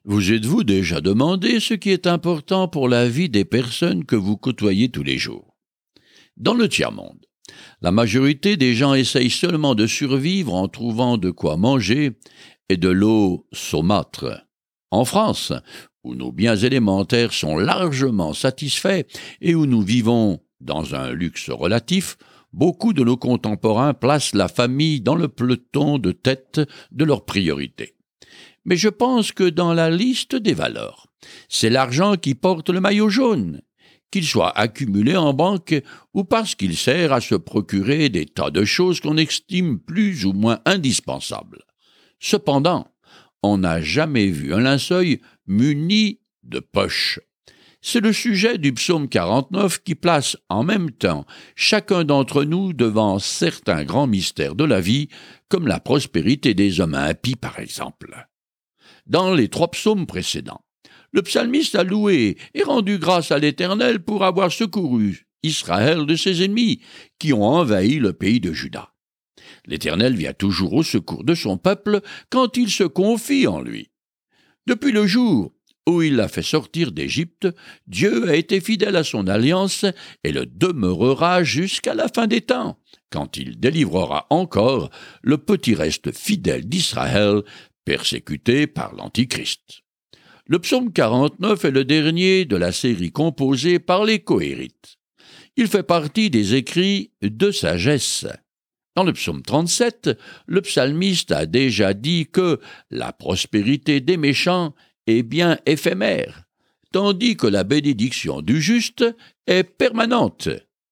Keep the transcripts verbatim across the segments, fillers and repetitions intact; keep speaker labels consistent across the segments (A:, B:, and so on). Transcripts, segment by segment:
A: Vous êtes-vous déjà demandé ce qui est important pour la vie des personnes que vous côtoyez tous les jours? Dans le tiers-monde, la majorité des gens essayent seulement de survivre en trouvant de quoi manger et de l'eau saumâtre. En France, où nos biens élémentaires sont largement satisfaits et où nous vivons dans un luxe relatif, beaucoup de nos contemporains placent la famille dans le peloton de tête de leurs priorités. Mais je pense que dans la liste des valeurs, c'est l'argent qui porte le maillot jaune, qu'il soit accumulé en banque ou parce qu'il sert à se procurer des tas de choses qu'on estime plus ou moins indispensables. Cependant, on n'a jamais vu un linceul muni de poche. C'est le sujet du psaume quarante-neuf qui place en même temps chacun d'entre nous devant certains grands mystères de la vie, comme la prospérité des hommes impies par exemple. Dans les trois psaumes précédents, le psalmiste a loué et rendu grâce à l'Éternel pour avoir secouru Israël de ses ennemis qui ont envahi le pays de Juda. L'Éternel vient toujours au secours de son peuple quand il se confie en lui. Depuis le jour où il l'a fait sortir d'Égypte, Dieu a été fidèle à son alliance et le demeurera jusqu'à la fin des temps, quand il délivrera encore le petit reste fidèle d'Israël persécuté par l'Antichrist. Le psaume quarante-neuf est le dernier de la série composée par les Kohérites. Il fait partie des écrits de sagesse. Dans le psaume trente-sept, le psalmiste a déjà dit que la prospérité des méchants est bien éphémère, tandis que la bénédiction du juste est permanente.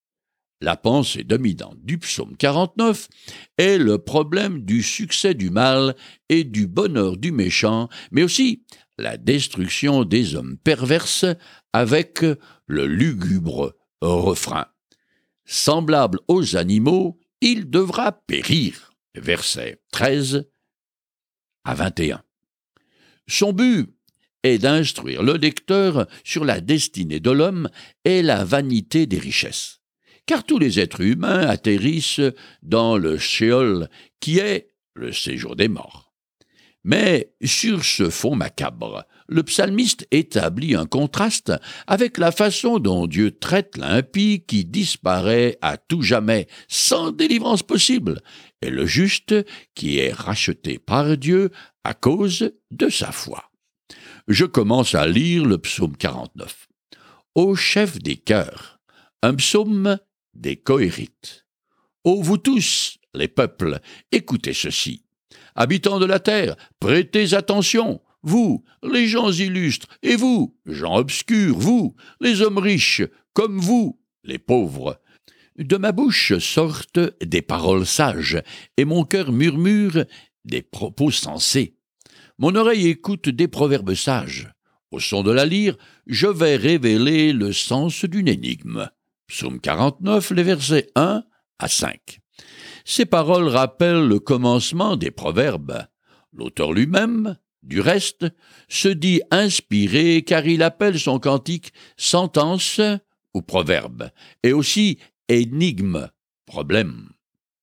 A: La pensée dominante du psaume quarante-neuf est le problème du succès du mal et du bonheur du méchant, mais aussi la destruction des hommes perverses avec le lugubre refrain. Semblable aux animaux, il devra périr. Versets treize à vingt et un. Son but est d'instruire le lecteur sur la destinée de l'homme et la vanité des richesses. Car tous les êtres humains atterrissent dans le Sheol, qui est le séjour des morts. Mais sur ce fond macabre, le psalmiste établit un contraste avec la façon dont Dieu traite l'impie qui disparaît à tout jamais, sans délivrance possible, et le juste qui est racheté par Dieu à cause de sa foi. Je commence à lire le psaume quarante-neuf. Ô chef des chœurs, un psaume des Kohérites. Ô vous tous, les peuples, écoutez ceci. Habitants de la terre, prêtez attention, vous, les gens illustres, et vous, gens obscurs, vous, les hommes riches, comme vous, les pauvres. De ma bouche sortent des paroles sages, et mon cœur murmure des propos sensés. Mon oreille écoute des proverbes sages. Au son de la lyre, je vais révéler le sens d'une énigme. Psaume quarante-neuf, les versets un à cinq. Ces paroles rappellent le commencement des proverbes. L'auteur lui-même, du reste, se dit inspiré car il appelle son cantique sentence ou proverbe, et aussi énigme, problème.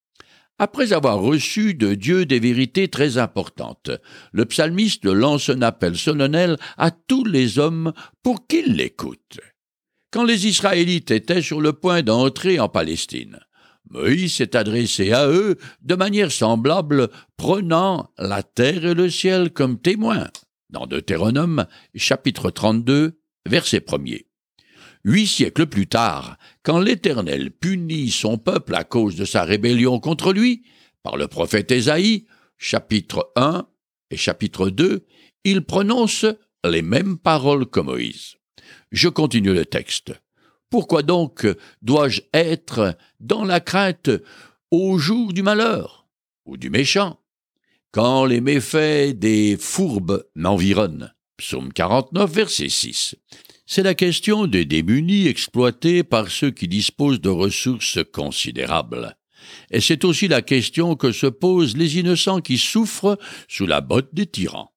A: Après avoir reçu de Dieu des vérités très importantes, le psalmiste lance un appel solennel à tous les hommes pour qu'ils l'écoutent. Quand les Israélites étaient sur le point d'entrer en Palestine, Moïse s'est adressé à eux de manière semblable, prenant la terre et le ciel comme témoins, dans Deutéronome, chapitre trente-deux, verset premier. Huit siècles plus tard, quand l'Éternel punit son peuple à cause de sa rébellion contre lui, par le prophète Ésaïe, chapitre un et chapitre deux, il prononce les mêmes paroles que Moïse. Je continue le texte. Pourquoi donc dois-je être dans la crainte au jour du malheur ou du méchant, quand les méfaits des fourbes m'environnent? Psaume quarante-neuf, verset six. C'est la question des démunis exploités par ceux qui disposent de ressources considérables. Et c'est aussi la question que se posent les innocents qui souffrent sous la botte des tyrans.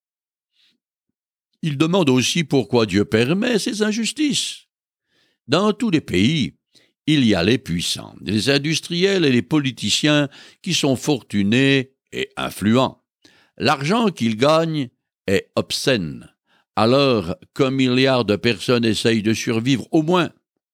A: Ils demandent aussi pourquoi Dieu permet ces injustices. Dans tous les pays, il y a les puissants, les industriels et les politiciens qui sont fortunés et influents. L'argent qu'ils gagnent est obscène, alors qu'un milliard de personnes essayent de survivre au moins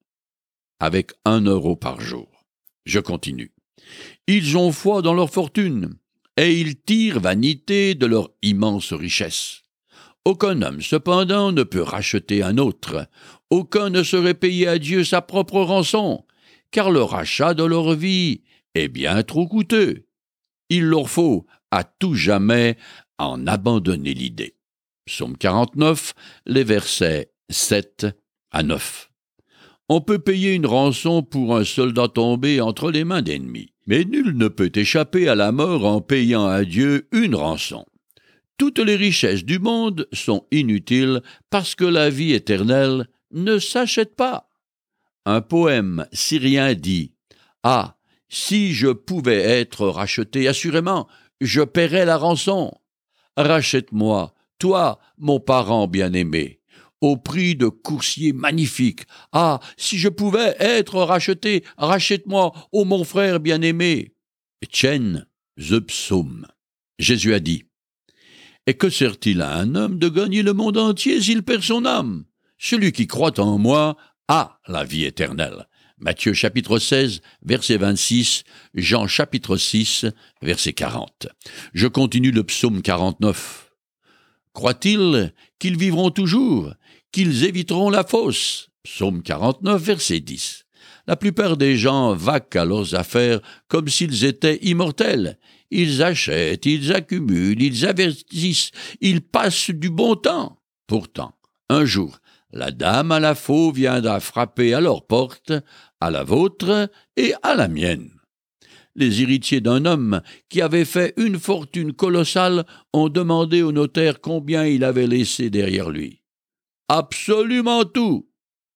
A: avec un euro par jour. Je continue. Ils ont foi dans leur fortune, et ils tirent vanité de leur immense richesse. Aucun homme, cependant, ne peut racheter un autre. Aucun ne saurait payer à Dieu sa propre rançon, car le rachat de leur vie est bien trop coûteux. Il leur faut à tout jamais en abandonner l'idée. Psaume quarante-neuf, les versets sept à neuf. On peut payer une rançon pour un soldat tombé entre les mains d'ennemis, mais nul ne peut échapper à la mort en payant à Dieu une rançon. Toutes les richesses du monde sont inutiles parce que la vie éternelle ne s'achète pas. Un poème syrien dit « Ah, si je pouvais être racheté, assurément, je paierais la rançon. Rachète-moi, toi, mon parent bien-aimé, au prix de coursiers magnifiques. Ah, si je pouvais être racheté, rachète-moi, ô mon frère bien-aimé. » Tchen, the psaume. Jésus a dit « Et que sert-il à un homme de gagner le monde entier s'il perd son âme? Celui qui croit en moi a la vie éternelle. » Matthieu chapitre seize, verset vingt-six, Jean chapitre six, verset quarante. Je continue le psaume quarante-neuf. Croient-ils qu'ils vivront toujours, qu'ils éviteront la fosse? Psaume quarante-neuf, verset dix. La plupart des gens vaquent à leurs affaires comme s'ils étaient immortels. Ils achètent, ils accumulent, ils avertissent, ils passent du bon temps. Pourtant, un jour, la dame à la faux viendra frapper à leur porte, à la vôtre et à la mienne. Les héritiers d'un homme qui avait fait une fortune colossale ont demandé au notaire combien il avait laissé derrière lui. « Absolument tout !»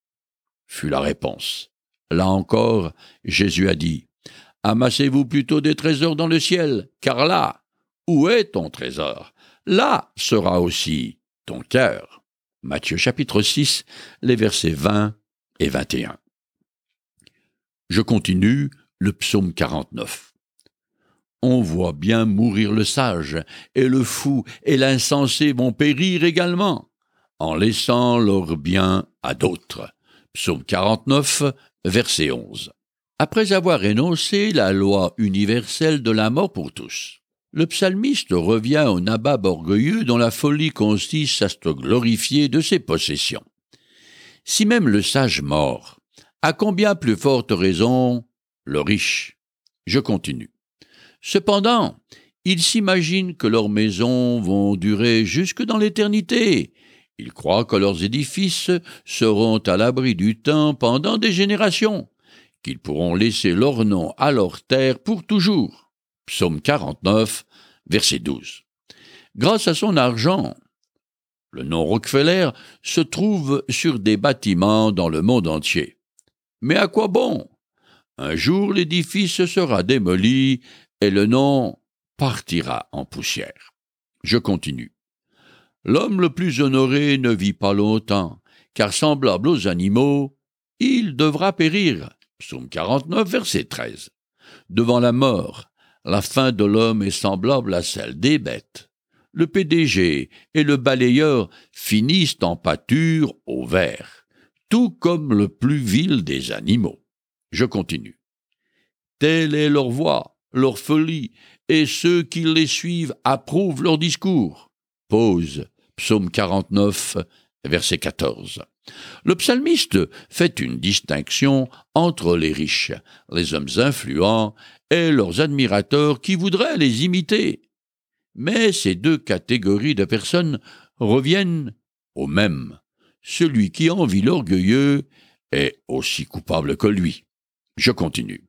A: fut la réponse. Là encore, Jésus a dit « Amassez-vous plutôt des trésors dans le ciel, car là, où est ton trésor? Là sera aussi ton cœur. » Matthieu chapitre six, les versets vingt et vingt et un. Je continue le psaume quarante-neuf. On voit bien mourir le sage, et le fou et l'insensé vont périr également, en laissant leur bien à d'autres. Psaume quarante-neuf, verset onze. Après avoir énoncé la loi universelle de la mort pour tous, le psalmiste revient au nabab orgueilleux dont la folie consiste à se glorifier de ses possessions. Si même le sage mort, à combien plus forte raison le riche? Je continue. Cependant, ils s'imaginent que leurs maisons vont durer jusque dans l'éternité. Ils croient que leurs édifices seront à l'abri du temps pendant des générations, qu'ils pourront laisser leur nom à leur terre pour toujours. Psaume quarante-neuf, verset douze. Grâce à son argent, le nom Rockefeller se trouve sur des bâtiments dans le monde entier. Mais à quoi bon? Un jour l'édifice sera démoli et le nom partira en poussière. Je continue. L'homme le plus honoré ne vit pas longtemps, car semblable aux animaux, il devra périr. Psaume quarante-neuf, verset treize. Devant la mort, la fin de l'homme est semblable à celle des bêtes. Le P D G et le balayeur finissent en pâture au vert, tout comme le plus vil des animaux. Je continue. Telle est leur voix, leur folie, et ceux qui les suivent approuvent leur discours. Pause, psaume quarante-neuf, verset quatorze. Le psalmiste fait une distinction entre les riches, les hommes influents et leurs admirateurs qui voudraient les imiter. Mais ces deux catégories de personnes reviennent au même. Celui qui envie l'orgueilleux est aussi coupable que lui. Je continue.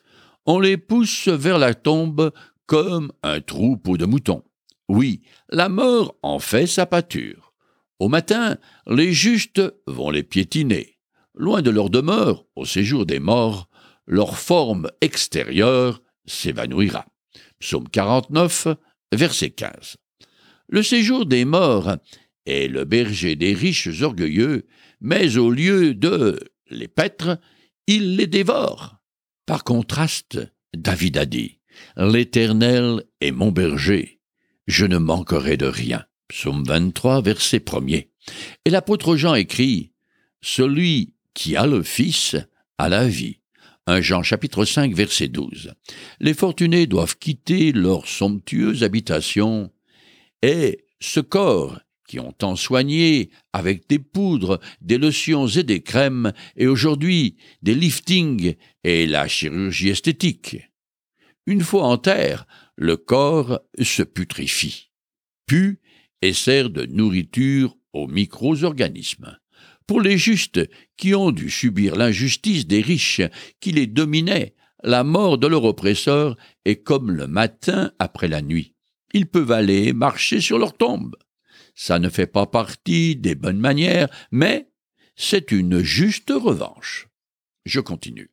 A: On les pousse vers la tombe comme un troupeau de moutons. Oui, la mort en fait sa pâture. Au matin, les justes vont les piétiner. Loin de leur demeure, au séjour des morts, leur forme extérieure s'évanouira. Psaume quarante-neuf, verset quinze. Le séjour des morts est le berger des riches orgueilleux, mais au lieu de les paître, il les dévore. Par contraste, David a dit « L'Éternel est mon berger, je ne manquerai de rien. » Psaume vingt-trois, verset premier. Et l'apôtre Jean écrit « Celui qui a le Fils a la vie ». un Jean chapitre cinq, verset douze. Les fortunés doivent quitter leur somptueuse habitation et ce corps qui ont tant soigné avec des poudres, des lotions et des crèmes, et aujourd'hui des liftings et la chirurgie esthétique. Une fois en terre, le corps se putrifie, pue et sert de nourriture aux micro-organismes. Pour les justes qui ont dû subir l'injustice des riches qui les dominaient, la mort de leur oppresseur est comme le matin après la nuit. Ils peuvent aller marcher sur leur tombe. Ça ne fait pas partie des bonnes manières, mais c'est une juste revanche. Je continue.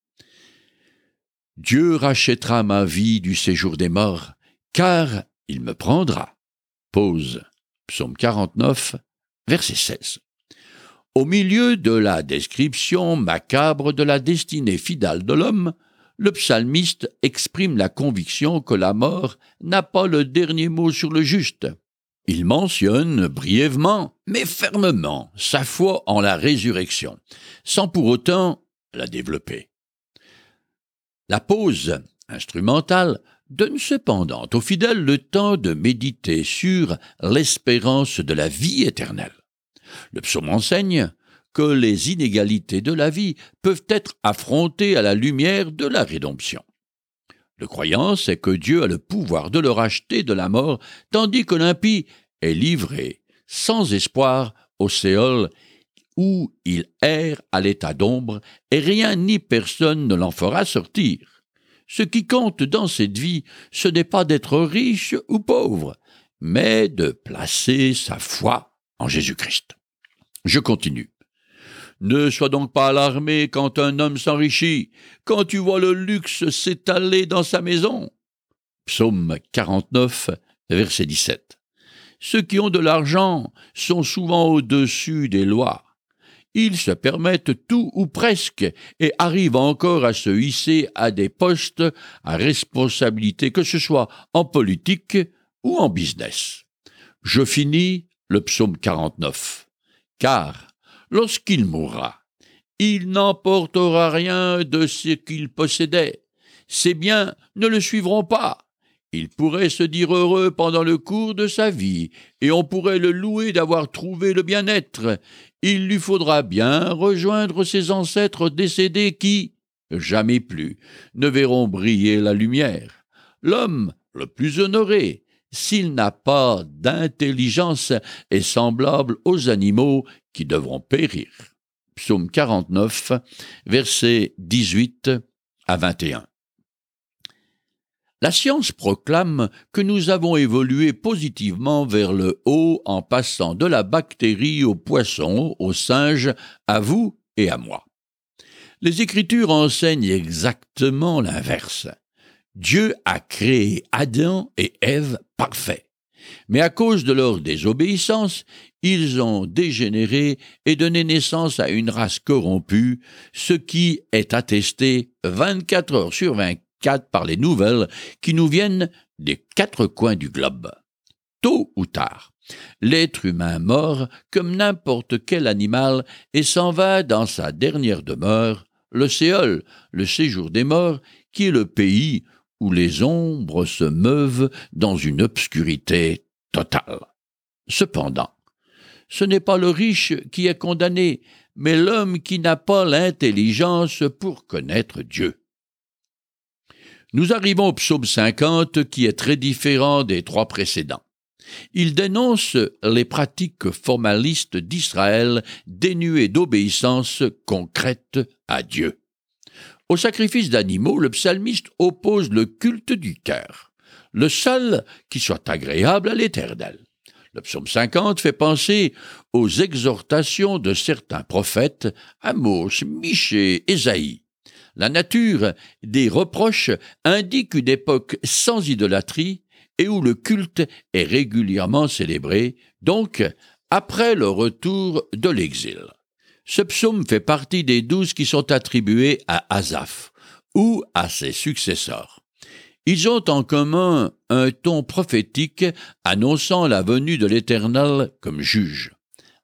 A: Dieu rachètera ma vie du séjour des morts, car il me prendra. Pause. Psaume quarante-neuf, verset seize. Au milieu de la description macabre de la destinée finale de l'homme, le psalmiste exprime la conviction que la mort n'a pas le dernier mot sur le juste. Il mentionne brièvement, mais fermement, sa foi en la résurrection, sans pour autant la développer. La pause instrumentale donne cependant aux fidèles le temps de méditer sur l'espérance de la vie éternelle. Le psaume enseigne que les inégalités de la vie peuvent être affrontées à la lumière de la rédemption. Le croyant sait que Dieu a le pouvoir de le racheter de la mort, tandis que l'impie est livré, sans espoir, au Séol, où il erre à l'état d'ombre, et rien ni personne ne l'en fera sortir. Ce qui compte dans cette vie, ce n'est pas d'être riche ou pauvre, mais de placer sa foi en Jésus-Christ. Je continue. Ne sois donc pas alarmé quand un homme s'enrichit, quand tu vois le luxe s'étaler dans sa maison. Psaume quarante-neuf, verset dix-sept. Ceux qui ont de l'argent sont souvent au-dessus des lois. Ils se permettent tout ou presque et arrivent encore à se hisser à des postes à responsabilité, que ce soit en politique ou en business. Je finis le psaume quarante-neuf. Car, lorsqu'il mourra, il n'emportera rien de ce qu'il possédait. Ses biens ne le suivront pas. Il pourrait se dire heureux pendant le cours de sa vie, et on pourrait le louer d'avoir trouvé le bien-être. Il lui faudra bien rejoindre ses ancêtres décédés qui, jamais plus, ne verront briller la lumière. L'homme le plus honoré, s'il n'a pas d'intelligence, est semblable aux animaux qui devront périr. Psaume quarante-neuf, versets dix-huit à vingt et un. La science proclame que nous avons évolué positivement vers le haut en passant de la bactérie au poisson, au singe, à vous et à moi. Les Écritures enseignent exactement l'inverse. Dieu a créé Adam et Ève parfaits. Mais à cause de leur désobéissance, ils ont dégénéré et donné naissance à une race corrompue, ce qui est attesté vingt-quatre heures sur vingt-quatre par les nouvelles qui nous viennent des quatre coins du globe. Tôt ou tard, l'être humain mort comme n'importe quel animal et s'en va dans sa dernière demeure, le Séol, le séjour des morts, qui est le pays où les ombres se meuvent dans une obscurité totale. Cependant, ce n'est pas le riche qui est condamné, mais l'homme qui n'a pas l'intelligence pour connaître Dieu. Nous arrivons au psaume cinquante qui est très différent des trois précédents. Il dénonce les pratiques formalistes d'Israël dénuées d'obéissance concrète à Dieu. Au sacrifice d'animaux, le psalmiste oppose le culte du cœur, le seul qui soit agréable à l'Éternel. Le psaume cinquante fait penser aux exhortations de certains prophètes, Amos, Michée, Ésaïe. La nature des reproches indique une époque sans idolâtrie et où le culte est régulièrement célébré, donc après le retour de l'exil. Ce psaume fait partie des douze qui sont attribués à Asaph ou à ses successeurs. Ils ont en commun un ton prophétique annonçant la venue de l'Éternel comme juge.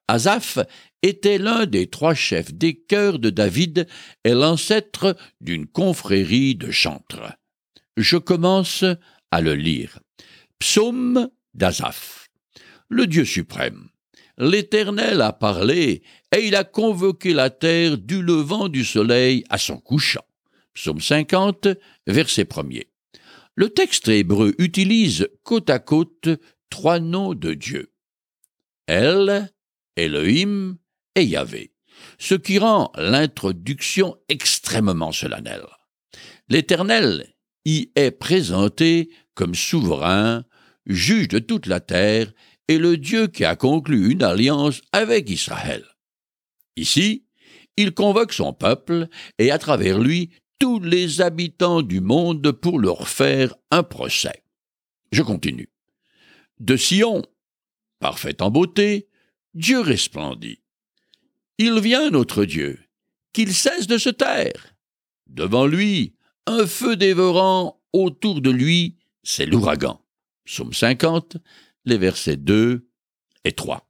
A: Asaph était l'un des trois chefs des chœurs de David et l'ancêtre d'une confrérie de chantres. Je commence à le lire. Psaume d'Asaph. Le Dieu suprême. L'Éternel a parlé, et il a convoqué la terre du levant du soleil à son couchant. Psaume cinquante, verset premier. Le texte hébreu utilise côte à côte trois noms de Dieu. El, Elohim et Yahvé, ce qui rend l'introduction extrêmement solennelle. L'Éternel y est présenté comme souverain, juge de toute la terre, et le Dieu qui a conclu une alliance avec Israël. Ici, il convoque son peuple et à travers lui tous les habitants du monde pour leur faire un procès. Je continue. De Sion, parfait en beauté, Dieu resplendit. Il vient notre Dieu, qu'il cesse de se taire. Devant lui, un feu dévorant, autour de lui, c'est l'ouragan. Psaume cinquante, les versets deux et trois.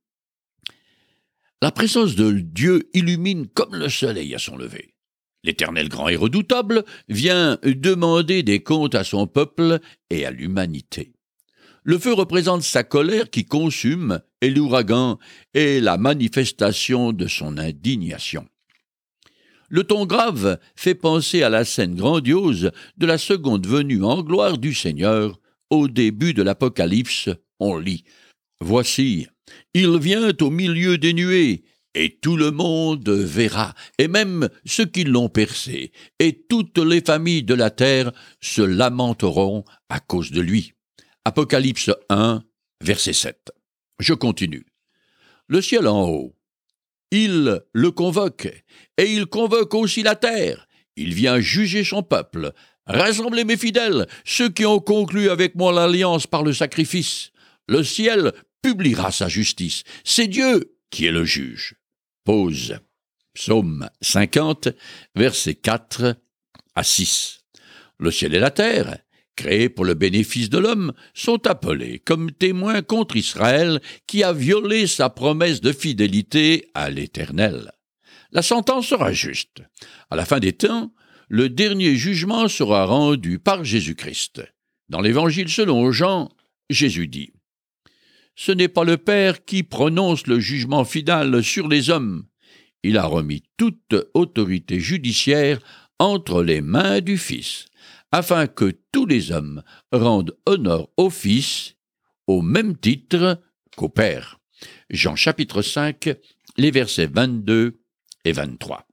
A: La présence de Dieu illumine comme le soleil à son lever. L'Éternel grand et redoutable vient demander des comptes à son peuple et à l'humanité. Le feu représente sa colère qui consume et l'ouragan est la manifestation de son indignation. Le ton grave fait penser à la scène grandiose de la seconde venue en gloire du Seigneur. Au début de l'Apocalypse, on lit « Voici, il vient au milieu des nuées, et tout le monde verra, et même ceux qui l'ont percé, et toutes les familles de la terre se lamenteront à cause de lui. » Apocalypse un, verset sept. Je continue. Le ciel en haut, il le convoque, et il convoque aussi la terre. Il vient juger son peuple. Rassemblez mes fidèles, ceux qui ont conclu avec moi l'alliance par le sacrifice. Le ciel publiera sa justice. C'est Dieu qui est le juge. Pause. Psaume cinquante, versets quatre à six. Le ciel et la terre, créés pour le bénéfice de l'homme, sont appelés comme témoins contre Israël qui a violé sa promesse de fidélité à l'Éternel. La sentence sera juste. À la fin des temps, le dernier jugement sera rendu par Jésus-Christ. Dans l'Évangile selon Jean, Jésus dit « Ce n'est pas le Père qui prononce le jugement final sur les hommes. Il a remis toute autorité judiciaire entre les mains du Fils, afin que tous les hommes rendent honneur au Fils au même titre qu'au Père. » Jean chapitre cinq, les versets vingt-deux et vingt-trois.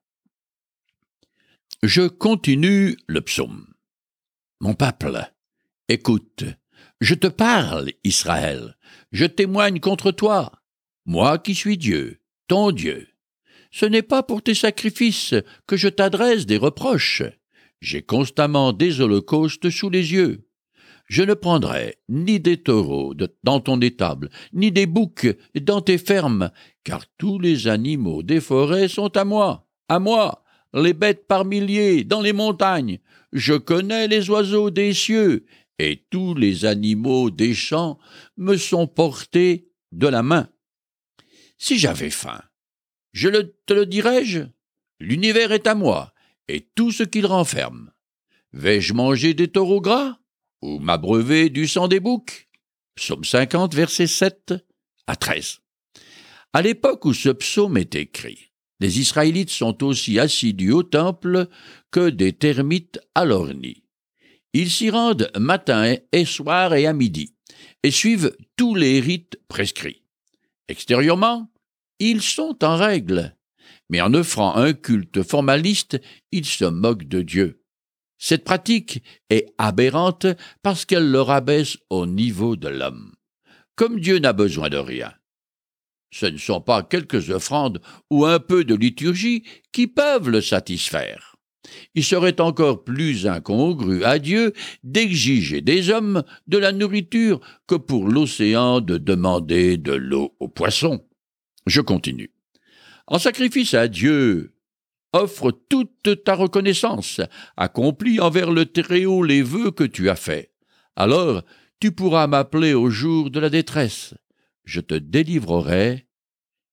A: Je continue le psaume. Mon peuple, écoute, je te parle, Israël, je témoigne contre toi, moi qui suis Dieu, ton Dieu. Ce n'est pas pour tes sacrifices que je t'adresse des reproches. J'ai constamment des holocaustes sous les yeux. Je ne prendrai ni des taureaux de, dans ton étable, ni des boucs dans tes fermes, car tous les animaux des forêts sont à moi, à moi, les bêtes par milliers dans les montagnes. Je connais les oiseaux des cieux, et tous les animaux des champs me sont portés de la main. Si j'avais faim, je le, te le dirais-je, l'univers est à moi, et tout ce qu'il renferme. Vais-je manger des taureaux gras, ou m'abreuver du sang des boucs? Psaume cinquante, versets sept à treize. À l'époque où ce psaume est écrit, les Israélites sont aussi assidus au temple que des termites à leur nid. Ils s'y rendent matin et soir et à midi, et suivent tous les rites prescrits. Extérieurement, ils sont en règle, mais en offrant un culte formaliste, ils se moquent de Dieu. Cette pratique est aberrante parce qu'elle le rabaisse au niveau de l'homme. Comme Dieu n'a besoin de rien, ce ne sont pas quelques offrandes ou un peu de liturgie qui peuvent le satisfaire. Il serait encore plus incongru à Dieu d'exiger des hommes de la nourriture que pour l'océan de demander de l'eau aux poissons. Je continue. En sacrifice à Dieu, offre toute ta reconnaissance, accomplis envers le Très-Haut les vœux que tu as faits. Alors tu pourras m'appeler au jour de la détresse. Je te délivrerai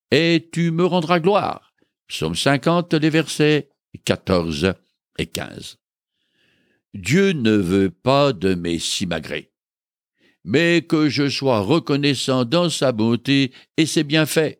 A: et tu me rendras gloire. Psaume cinquante, les versets quatorze et quinze. Dieu ne veut pas de mes simagrées, mais que je sois reconnaissant dans sa bonté et ses bienfaits,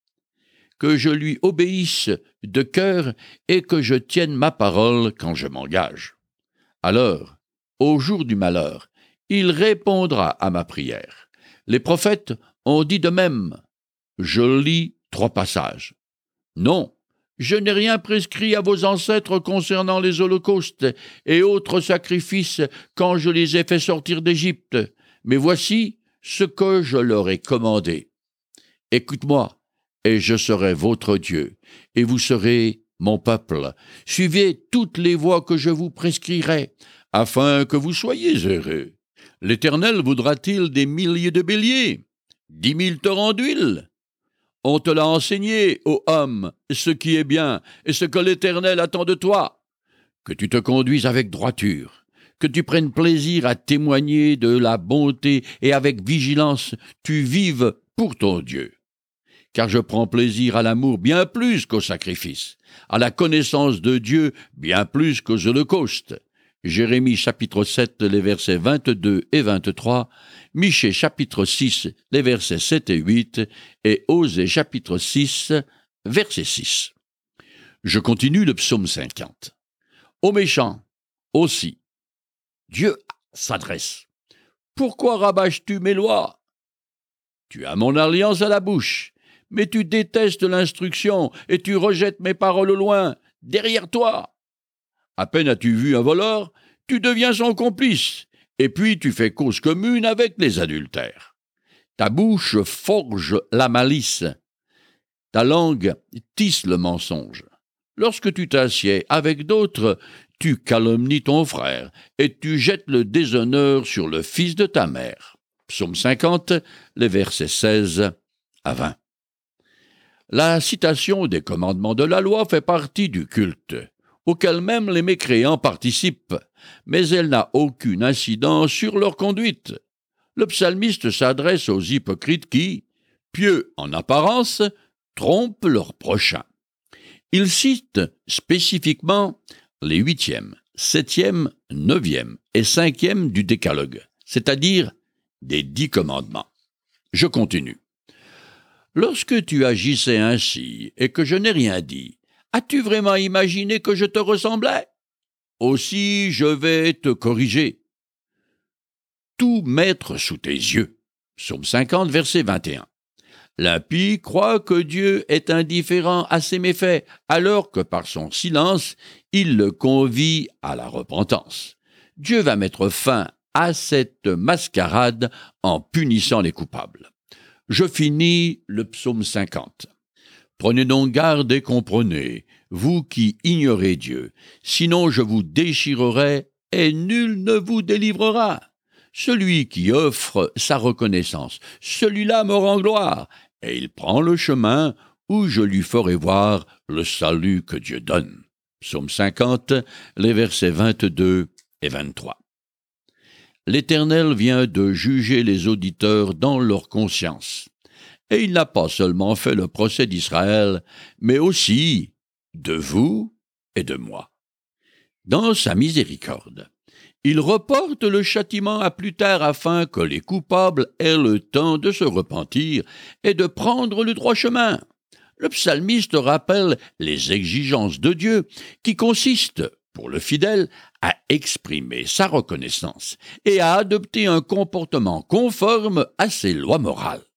A: que je lui obéisse de cœur et que je tienne ma parole quand je m'engage. Alors, au jour du malheur, il répondra à ma prière. Les prophètes ont dit de même. Je lis trois passages. Non, je n'ai rien prescrit à vos ancêtres concernant les holocaustes et autres sacrifices quand je les ai fait sortir d'Égypte, mais voici ce que je leur ai commandé. Écoute-moi, et je serai votre Dieu, et vous serez mon peuple. Suivez toutes les voies que je vous prescrirai, afin que vous soyez heureux. L'Éternel voudra-t-il des milliers de béliers, dix mille torrents d'huile? On te l'a enseigné, ô homme, ce qui est bien, et ce que l'Éternel attend de toi. Que tu te conduises avec droiture, que tu prennes plaisir à témoigner de la bonté, et avec vigilance, tu vives pour ton Dieu. Car je prends plaisir à l'amour bien plus qu'au sacrifice, à la connaissance de Dieu bien plus qu'aux holocaustes. Jérémie chapitre sept, les versets vingt-deux et vingt-trois, Michée chapitre six, les versets sept et huit, et Osée chapitre six, verset six. Je continue le psaume cinquante. Aux méchants, aussi, Dieu s'adresse. Pourquoi rabâches-tu mes lois? Tu as mon alliance à la bouche, mais tu détestes l'instruction et tu rejettes mes paroles au loin, derrière toi. À peine as-tu vu un voleur, tu deviens son complice, et puis tu fais cause commune avec les adultères. Ta bouche forge la malice, ta langue tisse le mensonge. Lorsque tu t'assieds avec d'autres, tu calomnies ton frère, et tu jettes le déshonneur sur le fils de ta mère. Psaume cinquante, les versets seize à vingt. La citation des commandements de la loi fait partie du culte, auquel même les mécréants participent, mais elle n'a aucune incidence sur leur conduite. Le psalmiste s'adresse aux hypocrites qui, pieux en apparence, trompent leur prochain. Il cite spécifiquement les huitième, septième, neuvième et cinquième du décalogue, c'est-à-dire des dix commandements. Je continue. Lorsque tu agissais ainsi et que je n'ai rien dit, as-tu vraiment imaginé que je te ressemblais? Aussi je vais te corriger. Tout mettre sous tes yeux. Psaume cinquante, verset vingt et un. L'impie croit que Dieu est indifférent à ses méfaits, alors que par son silence, il le convie à la repentance. Dieu va mettre fin à cette mascarade en punissant les coupables. Je finis le psaume cinquante. Prenez donc garde et comprenez, vous qui ignorez Dieu, sinon je vous déchirerai et nul ne vous délivrera. Celui qui offre sa reconnaissance, celui-là me rend gloire, et il prend le chemin où je lui ferai voir le salut que Dieu donne. Psaume cinquante, les versets vingt-deux et vingt-trois. L'Éternel vient de juger les auditeurs dans leur conscience. Et il n'a pas seulement fait le procès d'Israël, mais aussi de vous et de moi. Dans sa miséricorde, il reporte le châtiment à plus tard afin que les coupables aient le temps de se repentir et de prendre le droit chemin. Le psalmiste rappelle les exigences de Dieu qui consistent, pour le fidèle, à exprimer sa reconnaissance et à adopter un comportement conforme à ses lois morales.